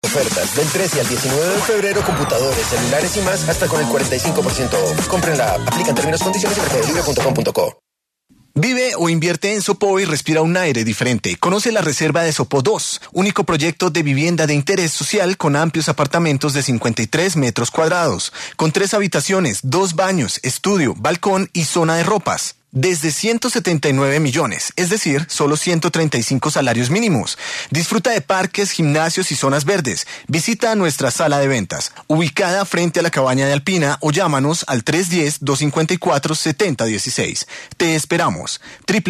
Ofertas del 13 al 19 de febrero, computadores, celulares y más, hasta con el 45% off. Cómprenla, aplican términos, condiciones en mercadolibre.com.co. Vive o invierte en Sopó y respira un aire diferente. Conoce la reserva de Sopó 2, único proyecto de vivienda de interés social con amplios apartamentos de 53 metros cuadrados, con 3 habitaciones, 2 baños, estudio, balcón y zona de ropas. Desde 179 millones, es decir, solo 135 salarios mínimos. Disfruta de parques, gimnasios y zonas verdes. Visita nuestra sala de ventas, ubicada frente a la cabaña de Alpina, o llámanos al 310-254-7016. Te esperamos.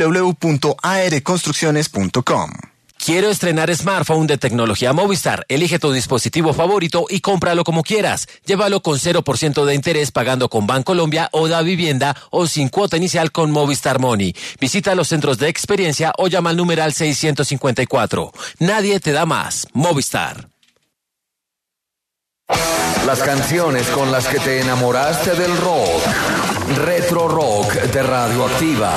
www.arconstrucciones.com. Quiero estrenar smartphone de tecnología Movistar. Elige tu dispositivo favorito y cómpralo como quieras. Llévalo con 0% de interés pagando con Bancolombia o Da Vivienda o sin cuota inicial con Movistar Money. Visita los centros de experiencia o llama al numeral 654. Nadie te da más. Movistar. Las canciones con las que te enamoraste del rock. Retro Rock de Radioactiva.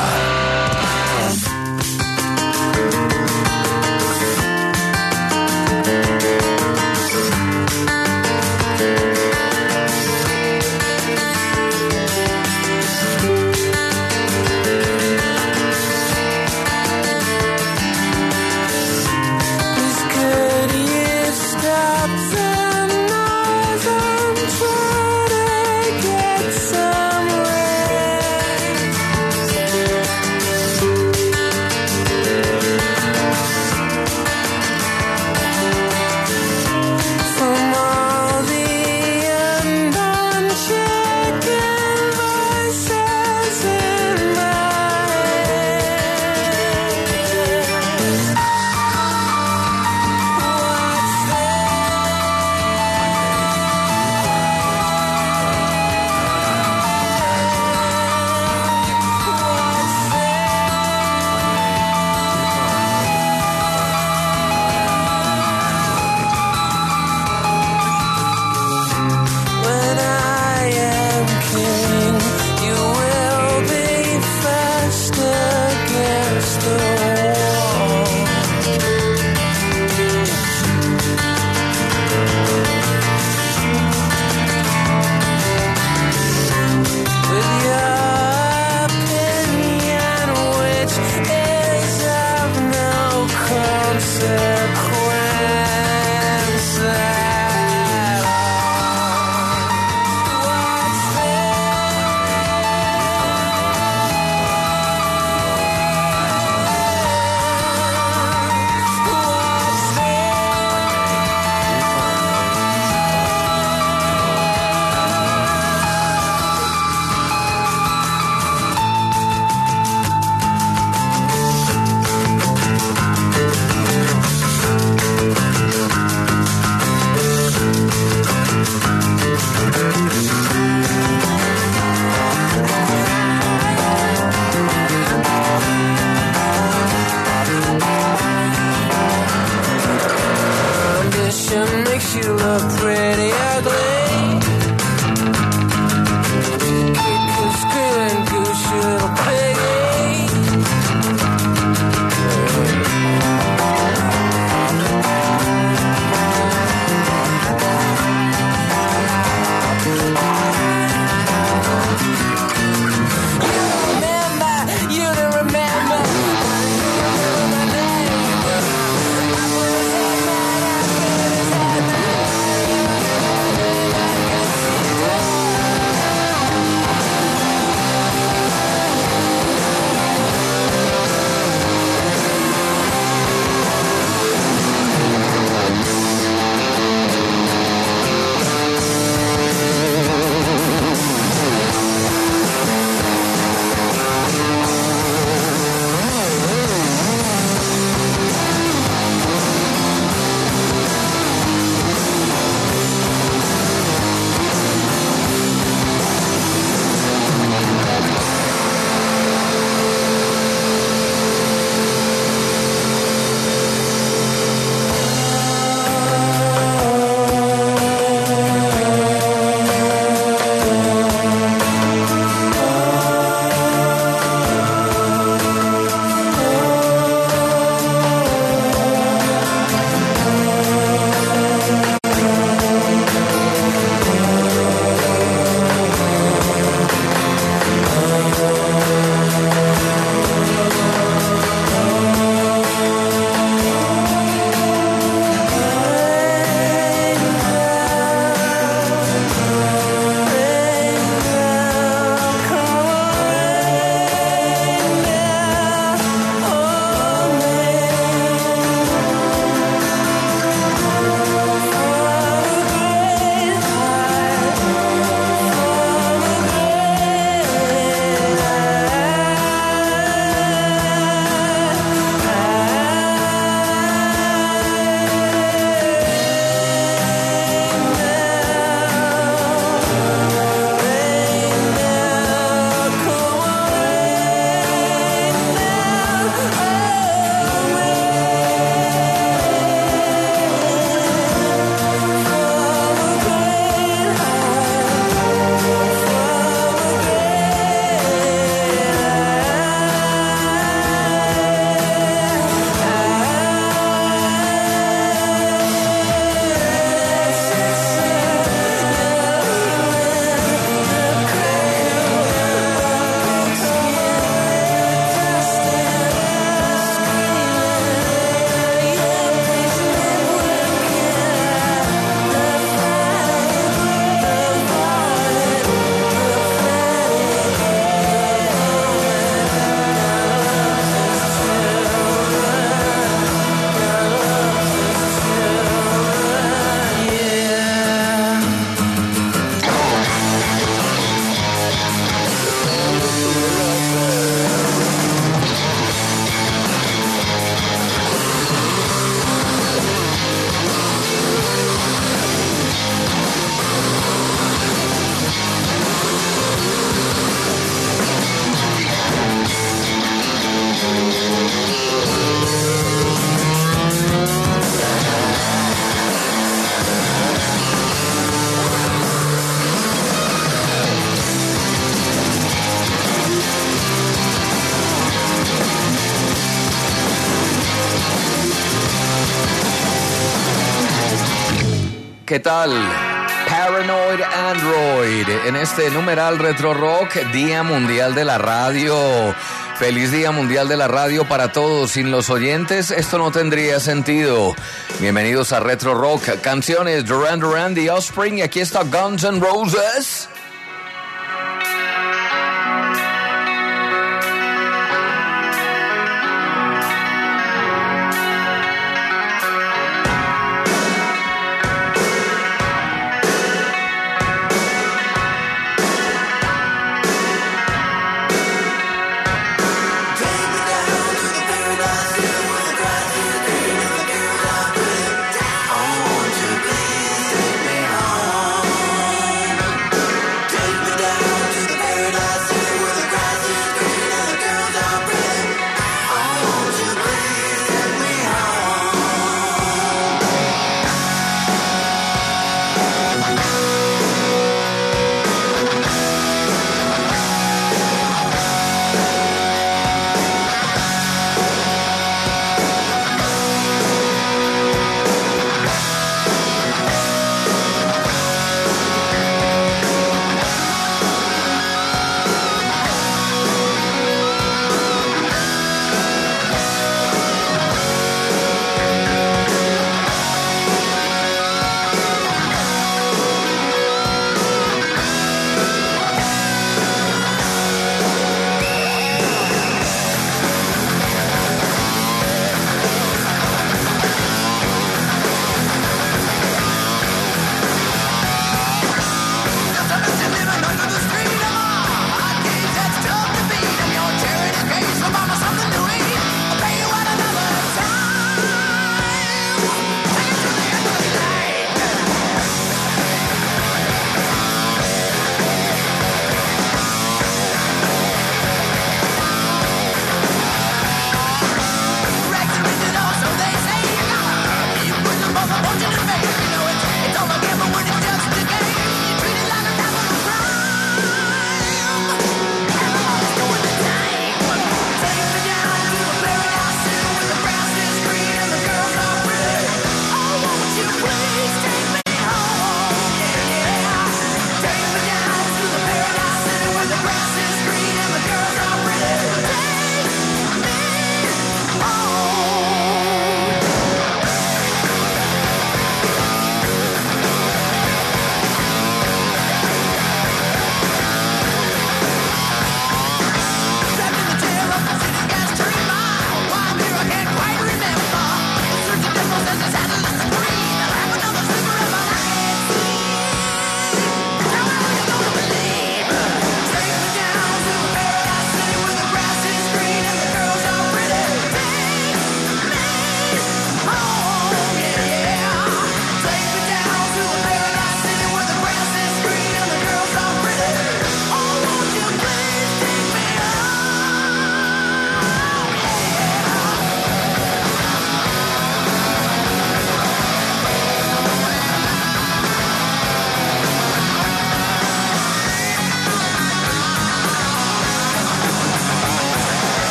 ¿Qué tal? Paranoid Android en este numeral Retro Rock, Día Mundial de la Radio. Feliz Día Mundial de la Radio para todos. Sin los oyentes esto no tendría sentido. Bienvenidos a Retro Rock, canciones Duran Duran, The Offspring, y aquí está Guns N' Roses.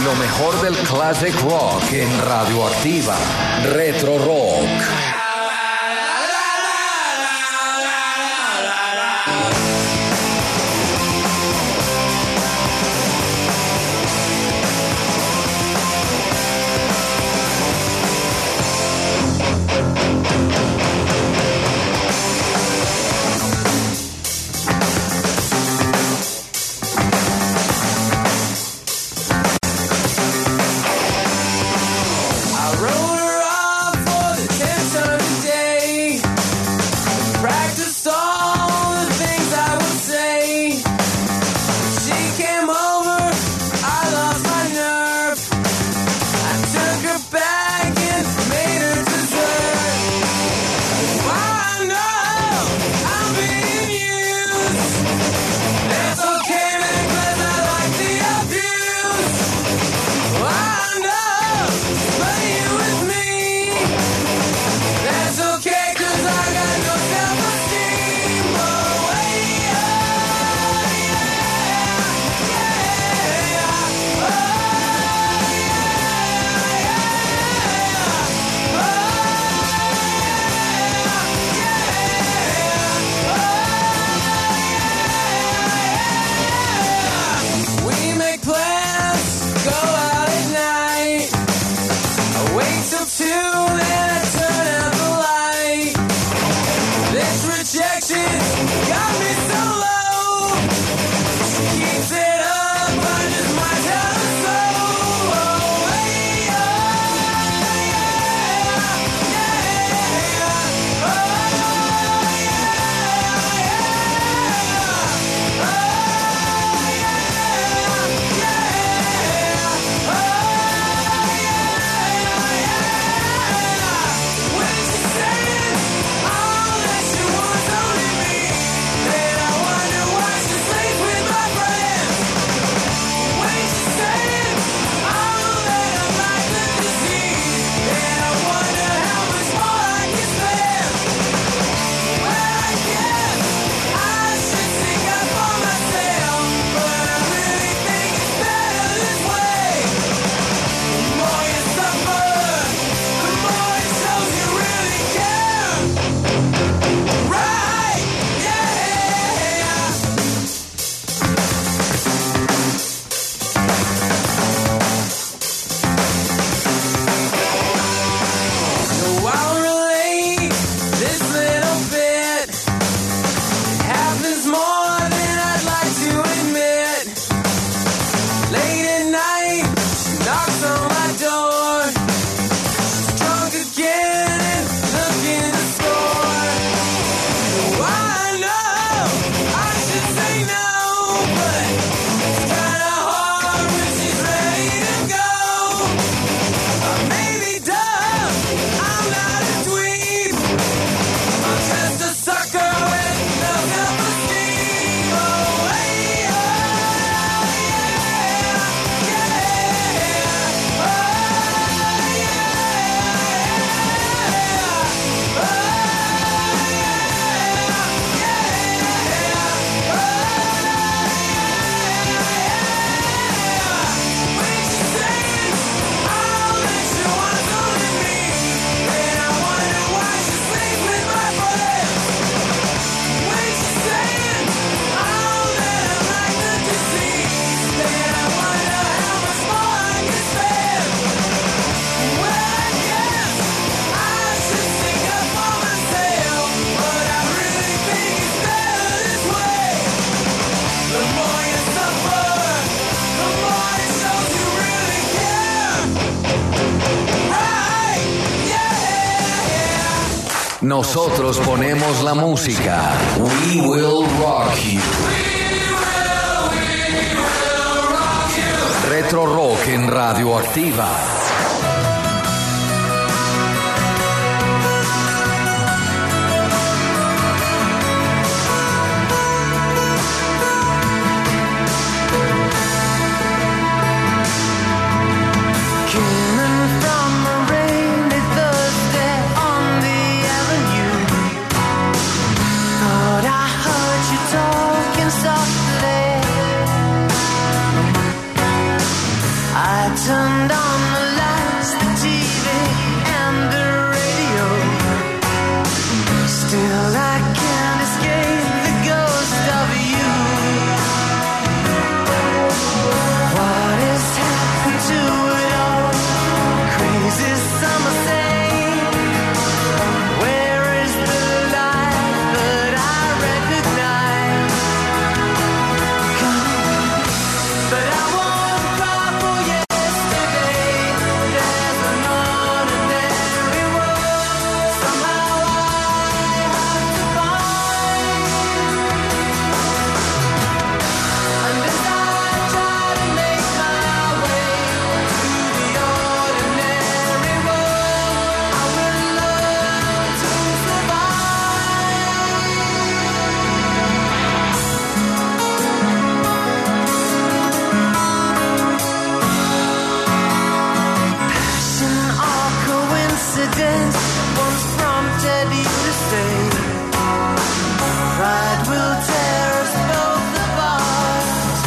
Lo mejor del classic rock en Radioactiva. Retro Rock. Nosotros ponemos la música. We will rock you. Retro Rock en Radioactiva. I turned on the lights, the TV and the radio. Still I can't escape the ghost of you. What has happened to it all? Crazy summer thing. Where is the light that I recognize? But I won't cry for yesterday. There's an ordinary world. Somehow I have to find. And as I try to make my way through the ordinary world, I will learn to survive. Passion or coincidence once prompted you to stay. Pride will tear us both apart.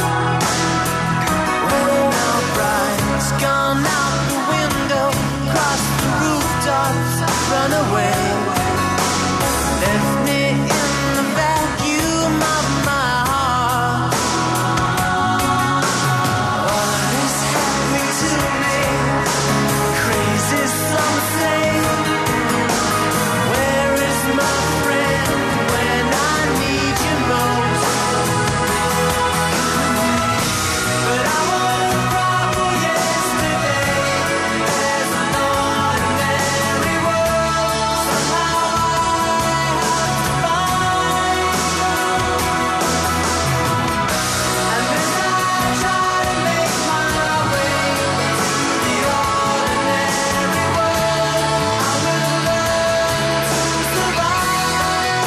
When our bride's gone out the window, cross the rooftops, run away. Left me in the vacuum of my heart. What is happening to me? Crazy something. Where is my friend when I need you most? But I won't cry for yesterday. There's an ordinary world. Somehow I have to find. And as I try to make my way through the ordinary world, I will learn to survive.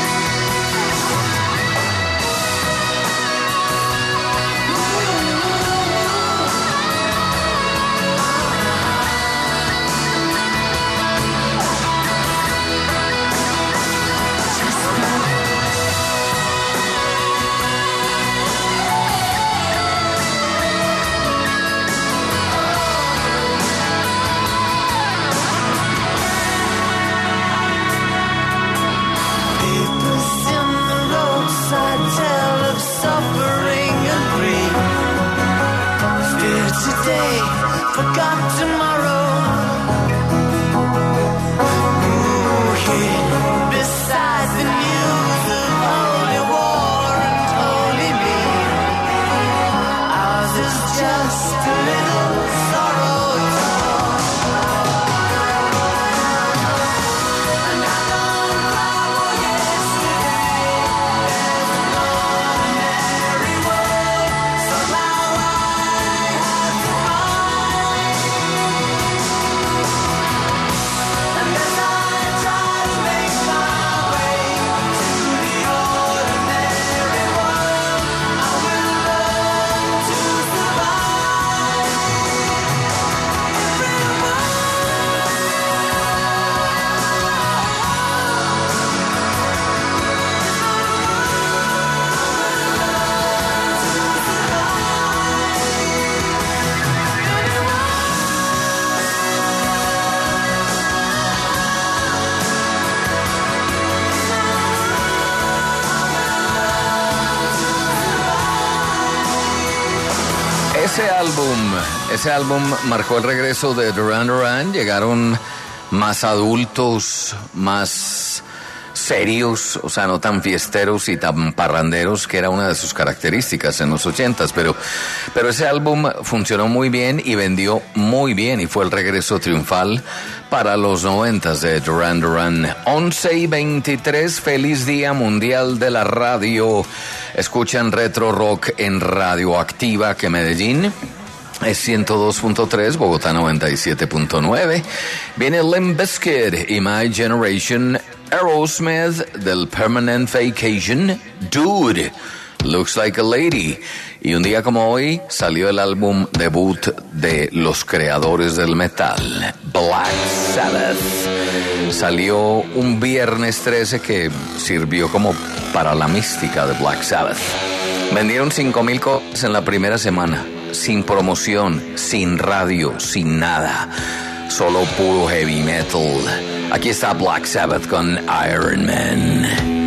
Papers in the roadside tell of suffering and grief. Fear today, forgot tomorrow. Ooh, here beside the news of holy war and holy me. Ours is just a little sorrow talk. And I don't cry for yesterday. There's an ordinary world. Somehow I have to find. And as I try to make my way through the ordinary world, I will learn to survive. Ese álbum marcó el regreso de Duran Duran. Llegaron más adultos, más serios, o sea, no tan fiesteros y tan parranderos, que era una de sus características en los 80s, pero ese álbum funcionó muy bien y vendió muy bien, y fue el regreso triunfal para los 90s de Duran Duran. 11:23, feliz Día Mundial de la Radio. Escuchan Retro Rock en Radioactiva, que Medellín es 102.3, Bogotá 97.9. Viene Limp Bizkit y My Generation, Aerosmith del Permanent Vacation, Dude, Looks Like a Lady. Y un día como hoy salió el álbum debut de los creadores del metal, Black Sabbath. Salió un viernes 13 que sirvió como para la mística de Black Sabbath. Vendieron 5,000 copias en la primera semana. sin promoción, sin radio, sin nada. Solo puro heavy metal. Aquí está Black Sabbath con Iron Man.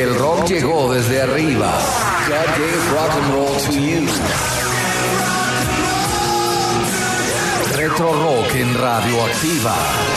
el rock llegó desde arriba. God gave rock and roll to you. Retro Rock en Radioactiva.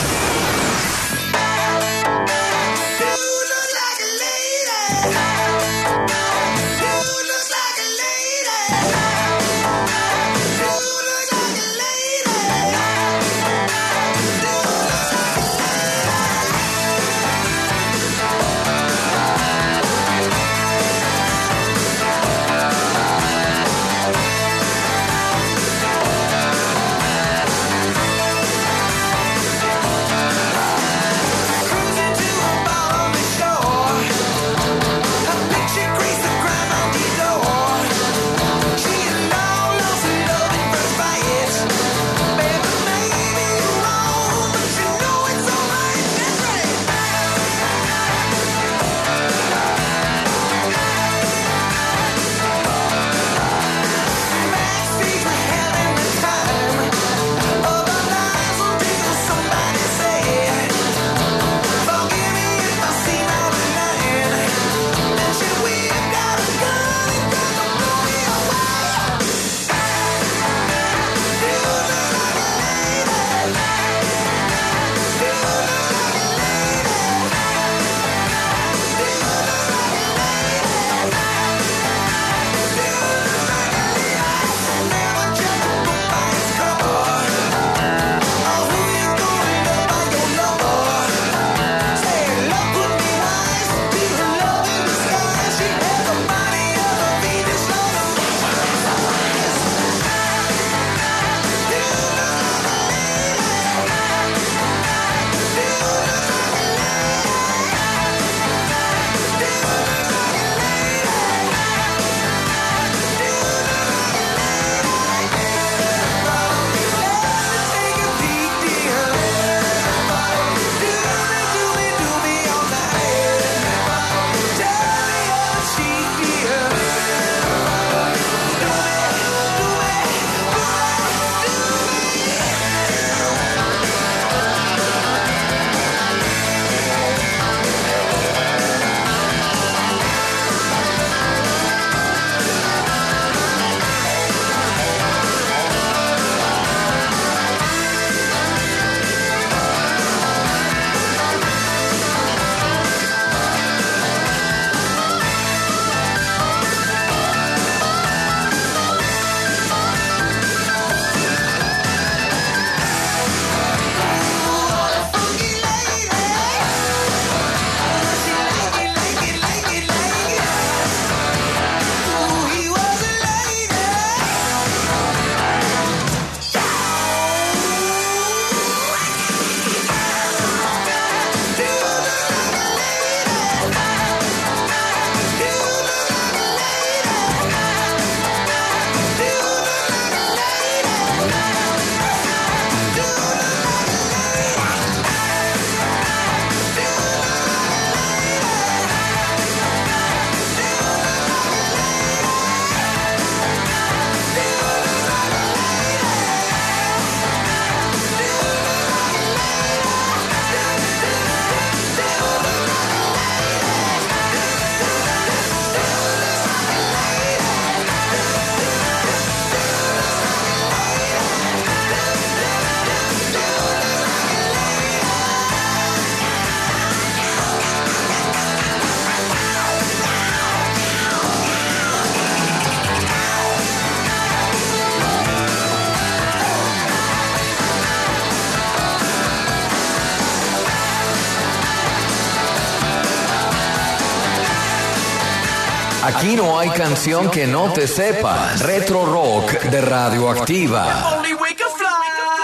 Aquí no hay canción que no te sepas. Retro Rock de Radioactiva. Only we can fly.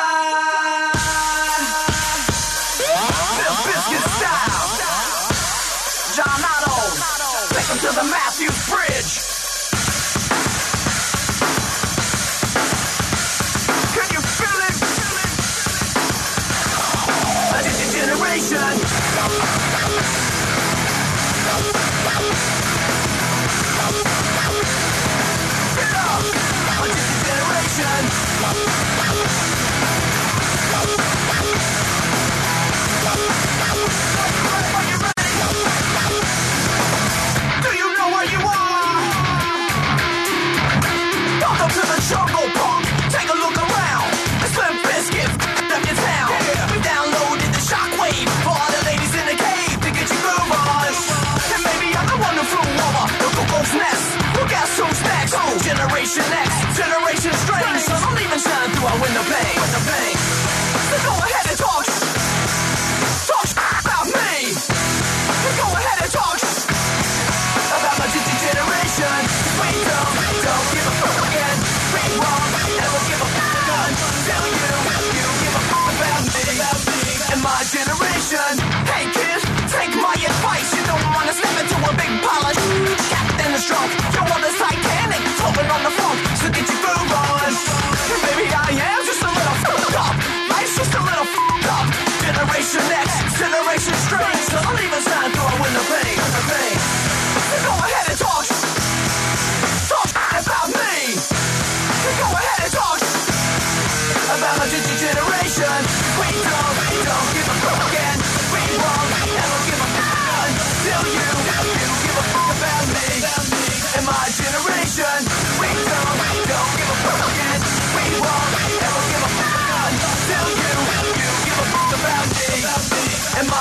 Limp Bizkit style. John Otto. Listen to the Matthews Bridge. Can you feel it? A different generation. Get up! A different generation.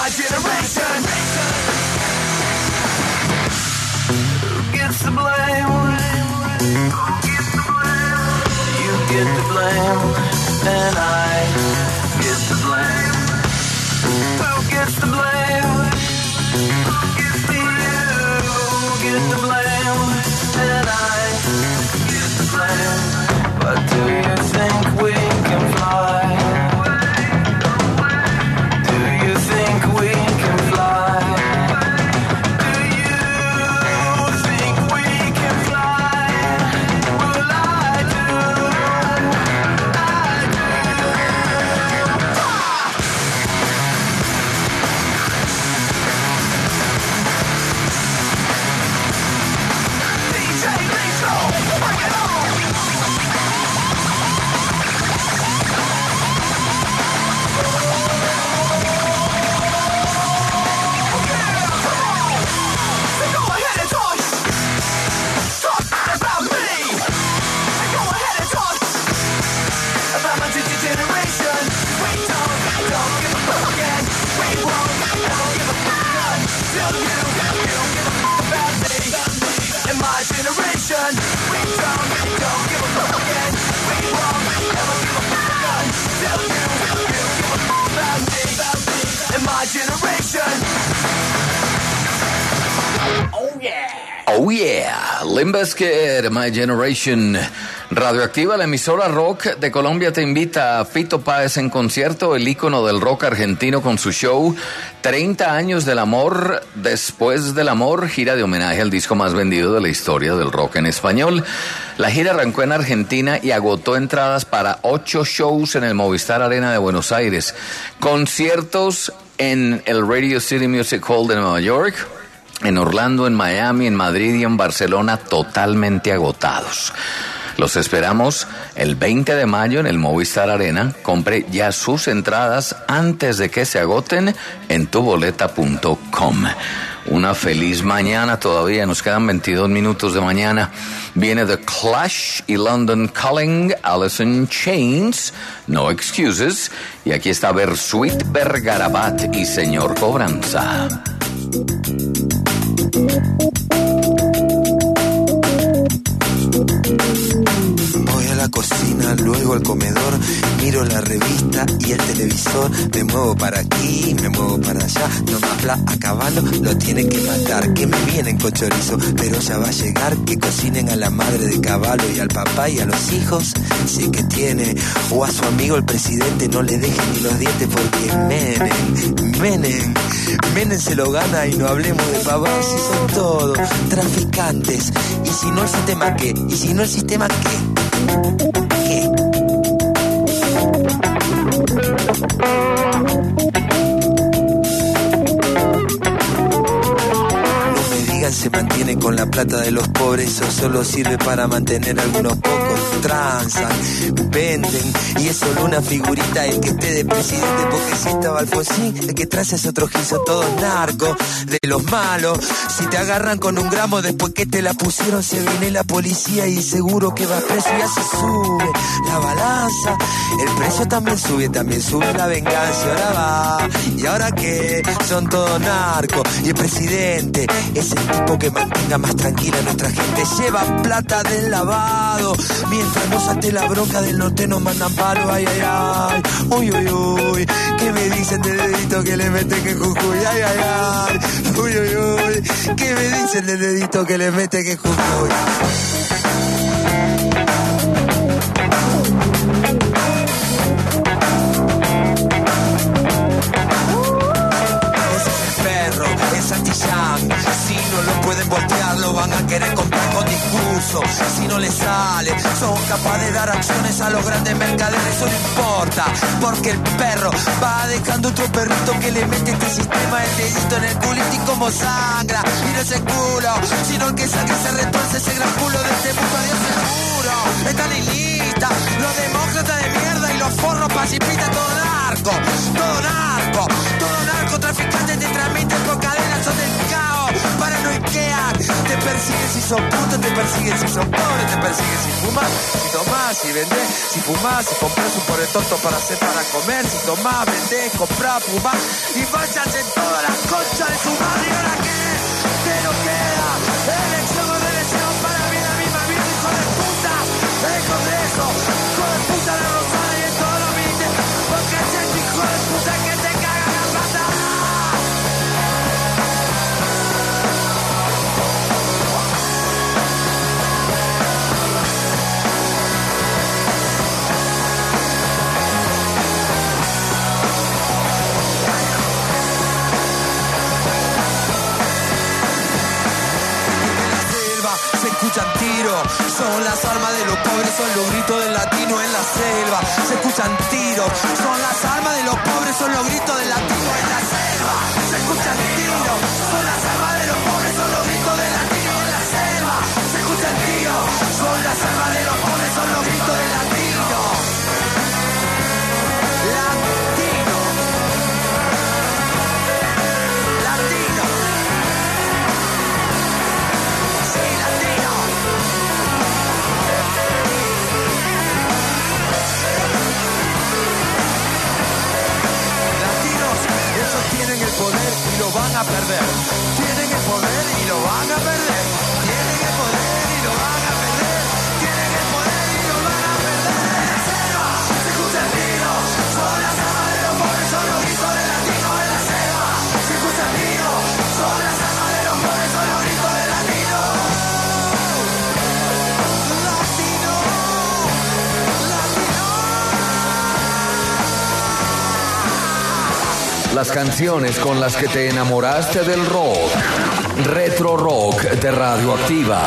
generation. Who gets the blame? You get the blame, and I get the blame. Who gets the blame? You get the blame, and I get the blame. But do you think we can fly? Do you think we can fly? Do you think we can fly? Well, I do. DJ Lethal, bring it on! My generation, we don't give a fuck again. We won't ever give a fuck until you give a fuck about me. In my generation. Oh yeah. Oh yeah, Limp Bizkit, My Generation. Radioactiva, la emisora rock de Colombia, te invita a Fito Páez en concierto, el ícono del rock argentino, con su show 30 años del amor, después del amor, gira de homenaje al disco más vendido de la historia del rock en español. La gira arrancó en Argentina y agotó entradas para 8 shows en el Movistar Arena de Buenos Aires, conciertos en el Radio City Music Hall de Nueva York, en Orlando, en Miami, en Madrid y en Barcelona, totalmente agotados. Los esperamos el 20 de mayo en el Movistar Arena. Compre ya sus entradas antes de que se agoten en tuboleta.com. Una feliz mañana todavía, nos quedan 22 minutos de mañana. Viene The Clash y London Calling, Alice in Chains, No Excuses. Y aquí está Bersuit Vergarabat y Señor Cobranza. Voy a la cocina, luego al comedor, miro la revista y el televisor, me muevo para aquí, me muevo para allá, no me habla a caballo, lo tienen que matar, que me vienen con chorizo, pero ya va a llegar, que cocinen a la madre de caballo y al papá y a los hijos, sí que tiene, o a su amigo el presidente, no le dejen ni los dientes porque Menem se lo gana y no hablemos de pavados si son todos traficantes, y si no el sistema qué, y si no el sistema qué. ¿Qué? Se mantiene con la plata de los pobres, eso solo sirve para mantener a algunos pocos. Transan, venden, y es solo una figurita el que esté de presidente, porque si estaba Alfonsín, el que trae es otro gizo, todos narcos, de los malos. Si te agarran con un gramo después que te la pusieron, se viene la policía y seguro que vas preso, y así sube la balanza, el precio también sube la venganza, y ahora va, y ahora qué, son todos narcos, y el presidente es el tipo que mantenga más tranquila a nuestra gente, lleva plata del lavado, mientras nos salte la bronca del norte nos mandan palo, ay, ay, ay, uy, uy, uy, ¿qué me dicen del dedito que le mete que Jujuy, ay, ay, ay, uy, uy, uy, ¿qué me dicen del dedito que le mete que Jujuy? Si no lo pueden voltear, lo van a querer comprar con discurso. Si no les sale, son capaces de dar acciones a los grandes mercaderes. Eso no importa, porque el perro va dejando otro perrito que le mete este sistema el dedito en el culito y como sangra. Y no es el culo, sino el que sangre se retuerce ese gran culo de este mundo. Adiós seguro, están en lista los demócratas de mierda y los forros pacifistas. Todo narco, traficantes te transmiten con cadenas, son del caos, paranoiquean, te persiguen si sos puto, te te persiguen si sos pobre, te persiguen si fumás, si tomás, si vendés, si fumás, si compras un pobre tonto para hacer para comer, si tomás, vendés, comprás, fumás y váyanse todas las conchas de su madre. ¿Y ahora qué? ¿Qué nos queda? Elección o reelección para mí la misma vida, hijo de puta. El Congreso, hijo de puta, la Rosada y en todos los ministerios, porque es el hijo de puta que te caga la pata. Se escuchan tiros, son las armas de los pobres, son los gritos del latino en la selva. Se escuchan tiros, son las armas de los pobres, son los gritos del latino en la selva. Se escuchan tiros, son las armas de los pobres, son los gritos del latino en la selva. Se escuchan tiros, son las armas de los pobres, son los gritos del latino. Latino. Latino. Sí, latino. Latinos, esos tienen el poder y lo van a perder. Tienen el poder y lo van a perder. Tienen el poder y lo van a perder. Tienen el poder y lo van a perder. En la selva se escucha el tiro. Son las armas de los pobres, son los gritos del latino en la selva. Se escucha el tiro. Son las armas de los pobres, son los gritos del latino. Latino. Latino. Las canciones con las que te enamoraste del rock. Retro Rock de Radioactiva.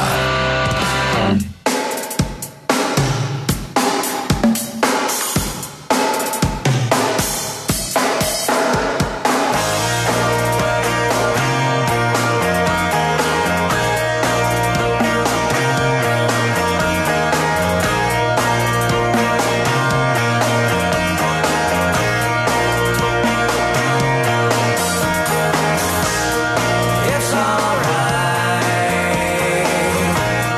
It's alright.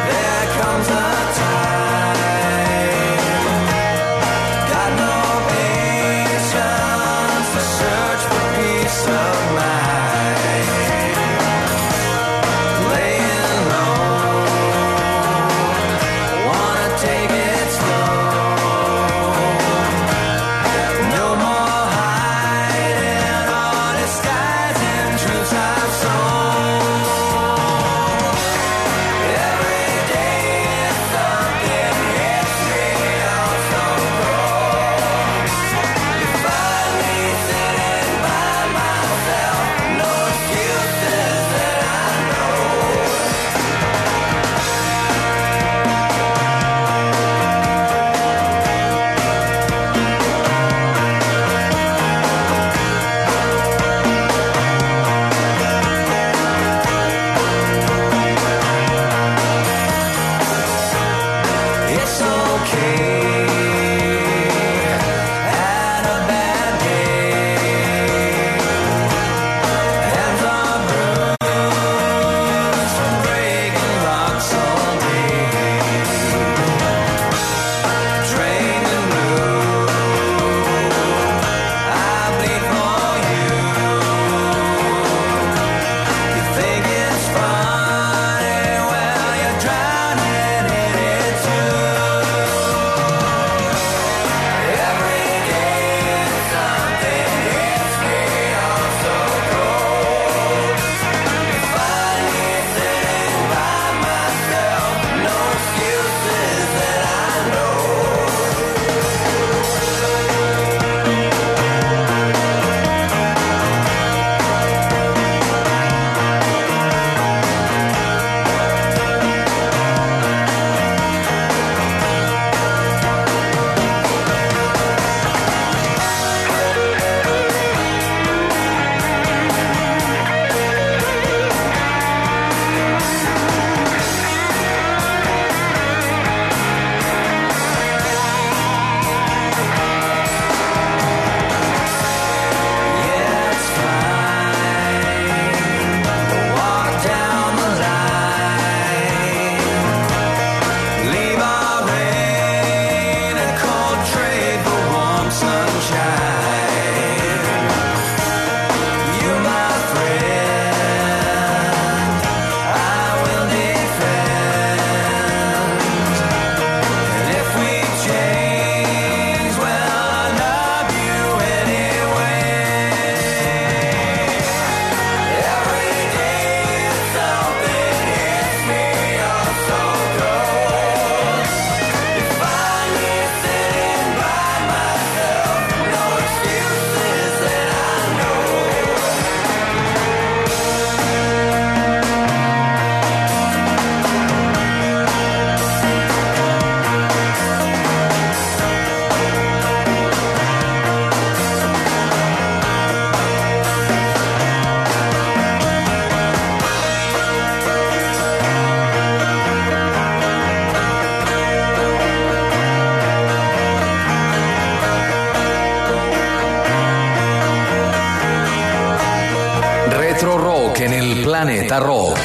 Rock en el Planeta Rock.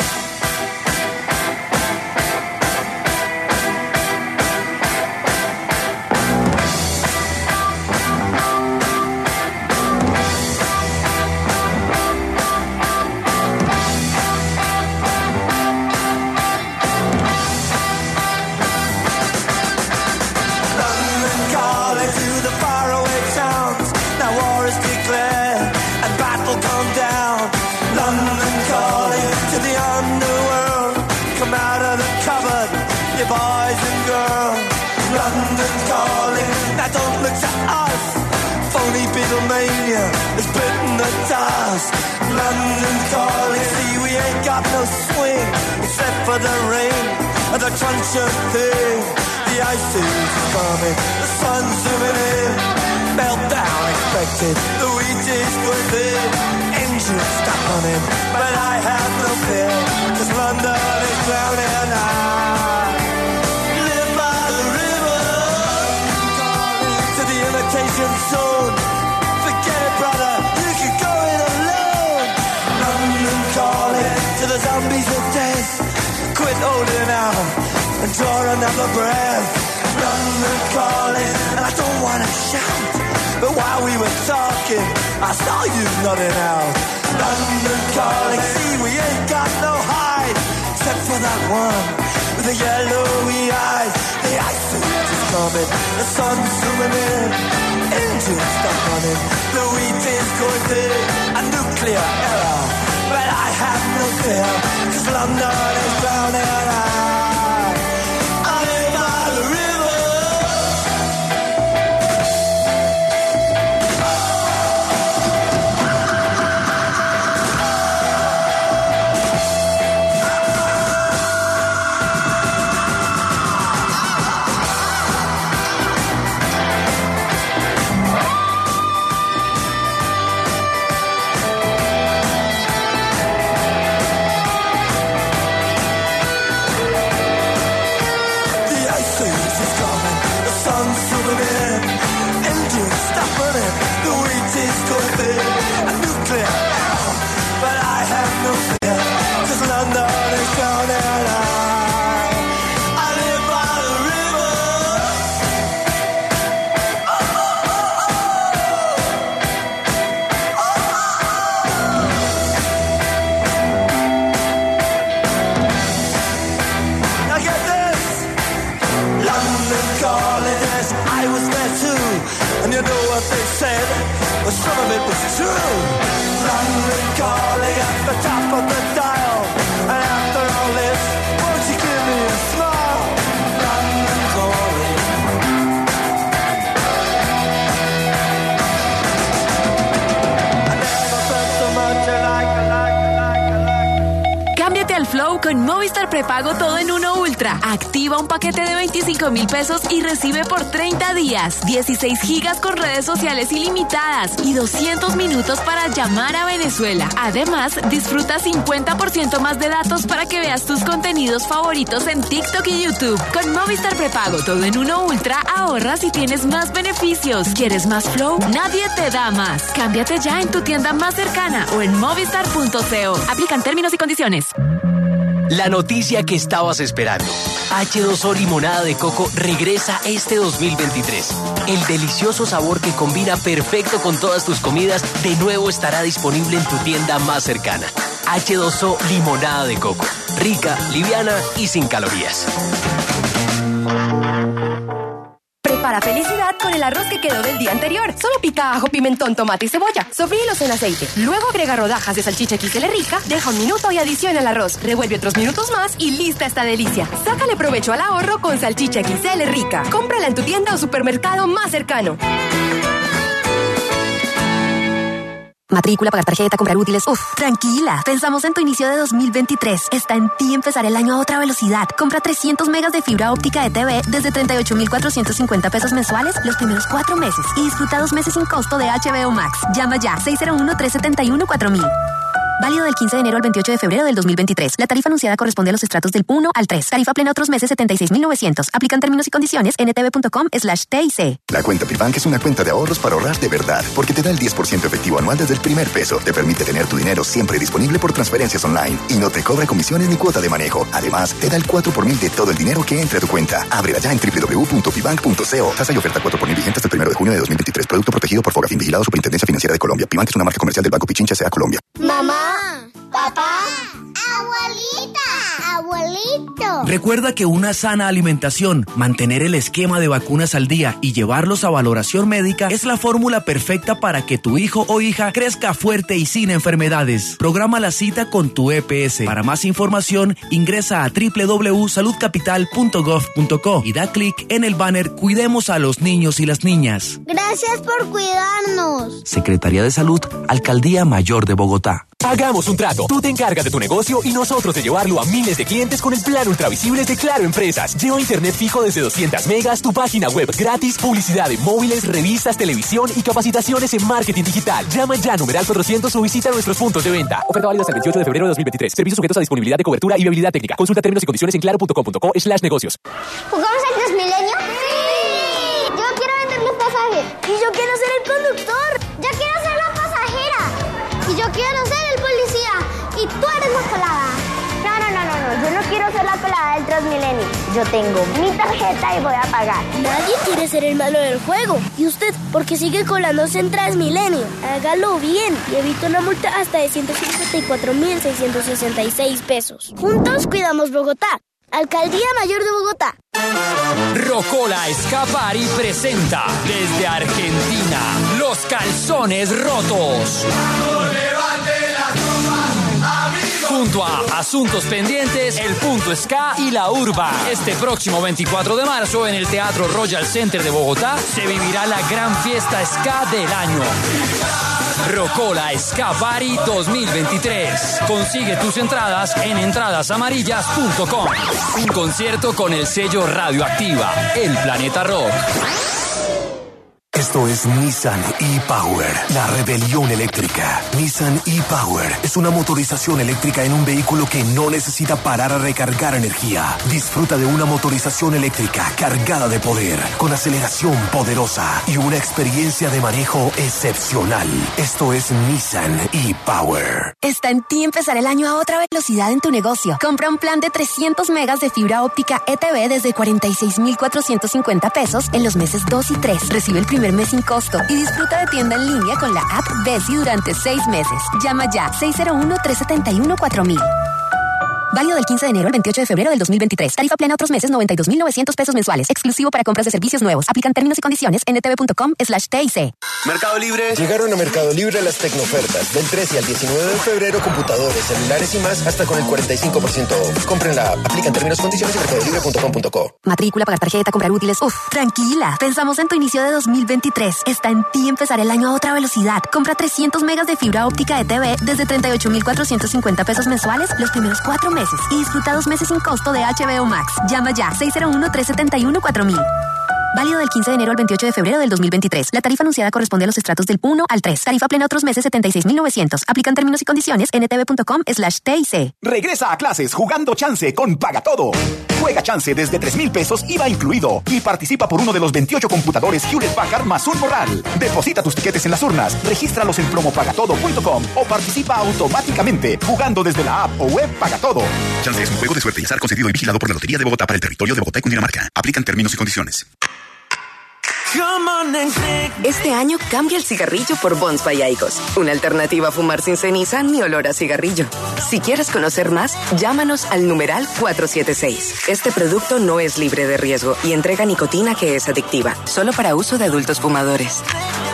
London calling, see we ain't got no swing except for the rain and the truncheon thing. The ice is coming, the sun's zooming in. Meltdown expected, the wheat is good in. Engines stop running, but I have no fear, 'cause London is drowning and I live by the river, to the imitation zone. Forget it, brother, you can go it alone. London calling to the zombies of death. Quit holding out and draw another breath. London calling, and I don't wanna shout, but while we were talking, I saw you nodding out. London calling, see we ain't got no hide, except for that one with the yellowy eyes. The ice is coming, the sun's zooming in. Engines stop running, the wheat is going in. A nuclear error, but I have no fear, 'cause London is drowning and I live by the river. Some of it was true. London calling at the top of the dial. And after all this, won't you give me a smile? London calling. I never felt so much alike. Cámbiate al Flow con Movistar Prepago Todo en Uno Ultra. Activa un paquete de 25,000 pesos y recibe por 30 días 16 gigas con redes sociales ilimitadas y 200 minutos para llamar a Venezuela. Además, disfruta 50% más de datos para que veas tus contenidos favoritos en TikTok y YouTube. Con Movistar Prepago Todo en Uno Ultra ahorras y tienes más beneficios. ¿Quieres más Flow? Nadie te da más. Cámbiate ya en tu tienda más cercana o en movistar.co. Aplican términos y condiciones. La noticia que estabas esperando. H2O Limonada de Coco regresa este 2023. El delicioso sabor que combina perfecto con todas tus comidas de nuevo estará disponible en tu tienda más cercana. H2O Limonada de Coco. Rica, liviana y sin calorías. Prepara felicidad con el arroz que quedó del día anterior. Solo pica ajo, pimentón, tomate y cebolla. Sofríelos en aceite. Luego agrega rodajas de salchicha XL rica, deja un minuto y adiciona el arroz. Revuelve otros minutos más y lista esta delicia. Sácale provecho al ahorro con salchicha XL rica. Cómprala en tu tienda o supermercado más cercano. Matrícula, pagar tarjeta, comprar útiles. Uf, tranquila. Pensamos en tu inicio de 2023. Está en ti empezar el año a otra velocidad. Compra 300 megas de fibra óptica de TV desde 38,450 pesos mensuales los primeros 4 meses y disfruta 2 meses sin costo de HBO Max. Llama ya 601-371-4000. Válido del 15 de enero al 28 de febrero del 2023. La tarifa anunciada corresponde a los estratos del 1 al 3. Tarifa plena otros meses 76.900. Aplican términos y condiciones en ntv.com/TIC. La cuenta Pibank es una cuenta de ahorros para ahorrar de verdad, porque te da el 10% efectivo anual desde el primer peso. Te permite tener tu dinero siempre disponible por transferencias online y no te cobra comisiones ni cuota de manejo. Además, te da el 4 por mil de todo el dinero que entre a tu cuenta. Ábrela ya en www.pibank.co. Tasa y oferta 4 por mil vigente hasta el 1 de junio de 2023. Producto protegido por Fogafín, vigilado Superintendencia Financiera de Colombia. Pibank es una marca comercial del Banco Pichincha S.A. Colombia. Mamá, papá, abuelita, abuelito. Recuerda que una sana alimentación, mantener el esquema de vacunas al día y llevarlos a valoración médica es la fórmula perfecta para que tu hijo o hija crezca fuerte y sin enfermedades. Programa la cita con tu EPS. Para más información, ingresa a www.saludcapital.gov.co y da clic en el banner Cuidemos a los niños y las niñas. Gracias por cuidarnos. Secretaría de Salud, Alcaldía Mayor de Bogotá. Hagamos un trato. Tú te encargas de tu negocio y nosotros de llevarlo a miles de clientes con el plan ultravisible de Claro Empresas. Lleva internet fijo desde 200 megas, tu página web gratis, publicidad en móviles, revistas, televisión y capacitaciones en marketing digital. Llama ya numeral 400 o visita nuestros puntos de venta. Oferta válida hasta el 28 de febrero de 2023. Servicios sujetos a disponibilidad de cobertura y viabilidad técnica. Consulta términos y condiciones en claro.com.co/negocios. ¿Jugamos al Transmilenio? ¡Sí! Yo quiero vender los pasajes. Y yo quiero ser el conductor. Yo quiero ser la pasajera. Y yo quiero ser el policía. Y tú eres la colada. No. Yo no quiero ser la colada del Transmilenio. Yo tengo mi tarjeta y voy a pagar. Nadie quiere ser el malo del juego. ¿Y usted por qué sigue colándose en Transmilenio? Hágalo bien y evite una multa hasta de 154.666 pesos. Juntos cuidamos Bogotá. Alcaldía Mayor de Bogotá. Rocola Escapari presenta desde Argentina los calzones rotos. Junto a Asuntos Pendientes, El Punto Ska y La Urba. Este próximo 24 de marzo en el Teatro Royal Center de Bogotá se vivirá la gran fiesta ska del año. Rocola Ska Party 2023. Consigue tus entradas en entradasamarillas.com. Un concierto con el sello Radioactiva, El Planeta Rock. Esto es Nissan e-Power, la rebelión eléctrica. Nissan e-Power es una motorización eléctrica en un vehículo que no necesita parar a recargar energía. Disfruta de una motorización eléctrica cargada de poder, con aceleración poderosa y una experiencia de manejo excepcional. Esto es Nissan e-Power. Está en ti empezar el año a otra velocidad en tu negocio. Compra un plan de 300 megas de fibra óptica ETV desde 46.450 pesos en los meses 2 y 3. Recibe el primer mes sin costo y disfruta de tienda en línea con la app Besi durante 6 meses. Llama ya 601-371-4000. Válido del 15 de enero al 28 de febrero del 2023. Tarifa plena otros meses 92.900 pesos mensuales. Exclusivo para compras de servicios nuevos. Aplican términos y condiciones en ntv.com/TIC. Mercado Libre. Llegaron a Mercado Libre las tecnofertas. Del 13 al 19 de febrero, computadores, celulares y más hasta con el 45% off. Compren la app. Aplican términos y condiciones en mercadolibre.com.co. Matrícula, pagar tarjeta, comprar útiles. Tranquila. Pensamos en tu inicio de 2023. Está en ti empezar el año a otra velocidad. Compra 300 megas de fibra óptica ETV desde 38.450 pesos mensuales los primeros 4 meses. Y disfruta 2 meses sin costo de HBO Max. Llama ya 601-371-4000. Válido del 15 de enero al 28 de febrero del 2023. La tarifa anunciada corresponde a los estratos del 1 al 3. Tarifa plena otros meses 76.900. Aplican términos y condiciones en ntv.com/TIC. Regresa a clases jugando Chance con Paga Todo. Juega Chance desde 3,000 pesos IVA incluido y participa por uno de los 28 computadores Hewlett Packard más un morral. Deposita tus tiquetes en las urnas, regístralos en promopagatodo.com o participa automáticamente jugando desde la app o web Paga Todo. Chance es un juego de suerte y azar concedido y vigilado por la Lotería de Bogotá para el territorio de Bogotá y Cundinamarca. Aplican términos y condiciones. Este año cambia el cigarrillo por Bonds by Aigos, una alternativa a fumar sin ceniza ni olor a cigarrillo. Si quieres conocer más, llámanos al numeral 476. Este producto no es libre de riesgo y entrega nicotina que es adictiva, solo para uso de adultos fumadores.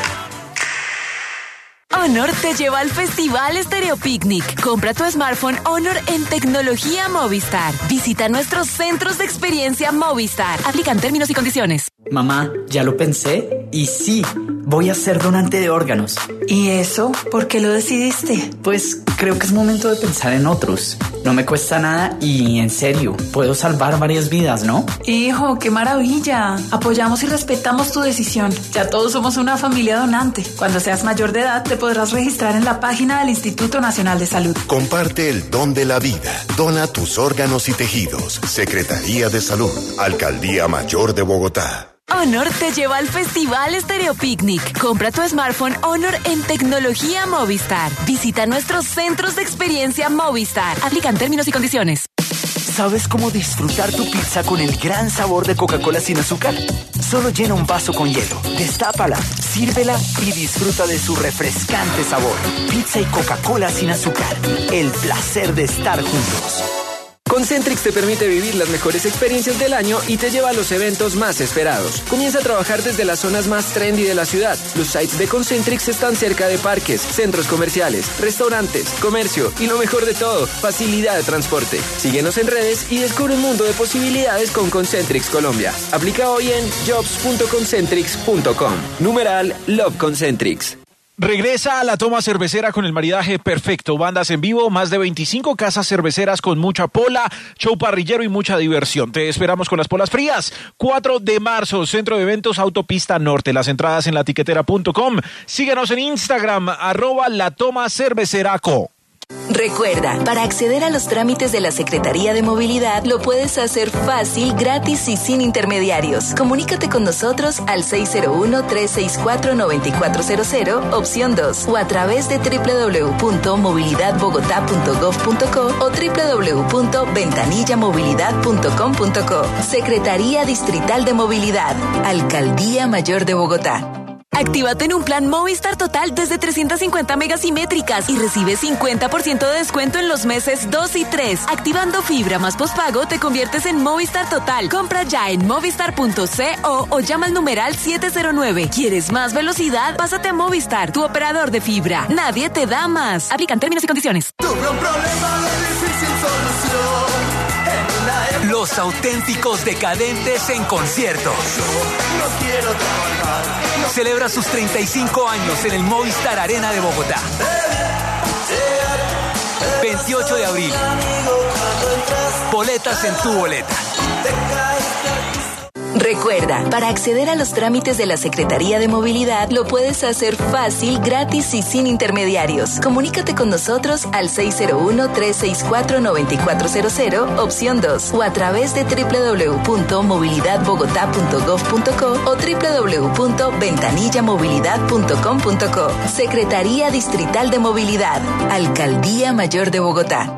Honor te lleva al Festival Stereo Picnic. Compra tu smartphone Honor en Tecnología Movistar. Visita nuestros centros de experiencia Movistar. Aplican términos y condiciones. Mamá, ya lo pensé y sí, voy a ser donante de órganos. ¿Y eso? ¿Por qué lo decidiste? Pues creo que es momento de pensar en otros. No me cuesta nada y, en serio, puedo salvar varias vidas, ¿no? Hijo, qué maravilla. Apoyamos y respetamos tu decisión. Ya todos somos una familia donante. Cuando seas mayor de edad, te podrás registrar en la página del Instituto Nacional de Salud. Comparte el don de la vida. Dona tus órganos y tejidos. Secretaría de Salud. Alcaldía Mayor de Bogotá. Honor te lleva al Festival Stereo Picnic. Compra tu smartphone Honor en Tecnología Movistar. Visita nuestros centros de experiencia Movistar. Aplican términos y condiciones. ¿Sabes cómo disfrutar tu pizza con el gran sabor de Coca-Cola sin azúcar? Solo llena un vaso con hielo, destápala, sírvela y disfruta de su refrescante sabor. Pizza y Coca-Cola sin azúcar. El placer de estar juntos. Concentrix te permite vivir las mejores experiencias del año y te lleva a los eventos más esperados. Comienza a trabajar desde las zonas más trendy de la ciudad. Los sites de Concentrix están cerca de parques, centros comerciales, restaurantes, comercio y lo mejor de todo, facilidad de transporte. Síguenos en redes y descubre un mundo de posibilidades con Concentrix Colombia. Aplica hoy en jobs.concentrix.com. Numeral Love Concentrix. Regresa a la toma cervecera con el maridaje perfecto. Bandas en vivo, más de 25 casas cerveceras con mucha pola, show parrillero y mucha diversión. Te esperamos con las polas frías. 4 de marzo, Centro de Eventos Autopista Norte. Las entradas en latiquetera.com. Síguenos en Instagram, @latomacerveceraco. Recuerda, para acceder a los trámites de la Secretaría de Movilidad lo puedes hacer fácil, gratis y sin intermediarios. Comunícate con nosotros al 601-364-9400, opción 2, o a través de www.movilidadbogotá.gov.co o www.ventanillamovilidad.com.co. Secretaría Distrital de Movilidad, Alcaldía Mayor de Bogotá. Actívate en un plan Movistar Total desde 350 megasimétricas y recibe 50% de descuento en los meses 2 y 3. Activando fibra más pospago te conviertes en Movistar Total. Compra ya en movistar.co o llama al numeral 709. ¿Quieres más velocidad? Pásate a Movistar, tu operador de fibra. Nadie te da más. Aplican términos y condiciones. Tuve un problema de difícil solución. Los auténticos decadentes en concierto. No quiero trabajar. Celebra sus 35 años en el Movistar Arena de Bogotá. 28 de abril. Boletas en tu boleta. Recuerda, para acceder a los trámites de la Secretaría de Movilidad lo puedes hacer fácil, gratis y sin intermediarios. Comunícate con nosotros al 601-364-9400, opción 2, o a través de www.movilidadbogotá.gov.co o www.ventanillamovilidad.com.co. Secretaría Distrital de Movilidad, Alcaldía Mayor de Bogotá.